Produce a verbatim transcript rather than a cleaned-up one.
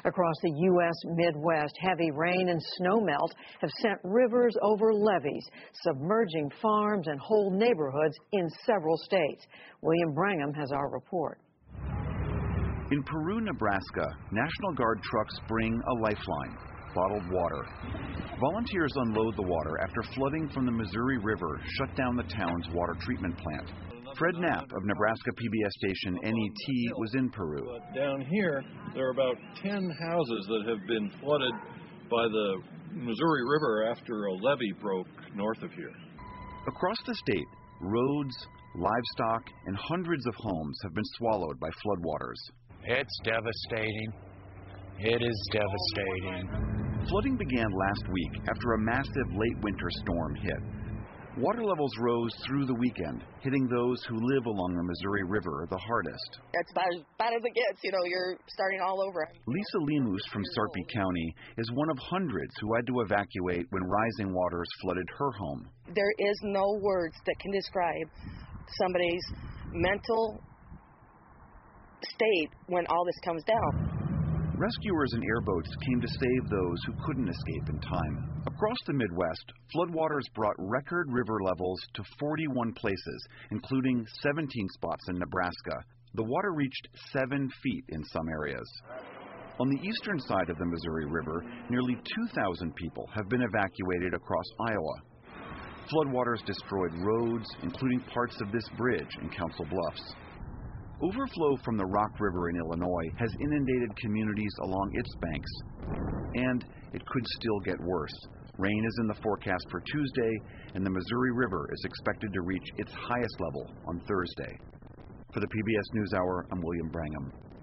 Across the U S Midwest, heavy rain and snowmelt have sent rivers over levees, submerging farms and whole neighborhoods in several states. William Brangham has our report. In Peru, Nebraska, National Guard trucks bring a lifeline: bottled water. Volunteers unload the water after flooding from the Missouri River shut down the town's water treatment plant. Fred Knapp of Nebraska P B S station N E T was in Peru. But down here, there are about ten houses that have been flooded by the Missouri River after a levee broke north of here. Across the state, roads, livestock, and hundreds of homes have been swallowed by floodwaters. It's devastating. It is devastating. Flooding began last week after a massive late winter storm hit. Water levels rose through the weekend, hitting those who live along the Missouri River the hardest. It's about as bad as it gets, you know, you're starting all over. Lisa Lemus from Sarpy County is one of hundreds who had to evacuate when rising waters flooded her home. There is no words that can describe somebody's mental state when all this comes down. Rescuers and airboats came to save those who couldn't escape in time. Across the Midwest, floodwaters brought record river levels to forty-one places, including seventeen spots in Nebraska. The water reached seven feet in some areas. On the eastern side of the Missouri River, nearly two thousand people have been evacuated across Iowa. Floodwaters destroyed roads, including parts of this bridge in Council Bluffs. Overflow from the Rock River in Illinois has inundated communities along its banks, and it could still get worse. Rain is in the forecast for Tuesday, and the Missouri River is expected to reach its highest level on Thursday. For the P B S NewsHour, I'm William Brangham.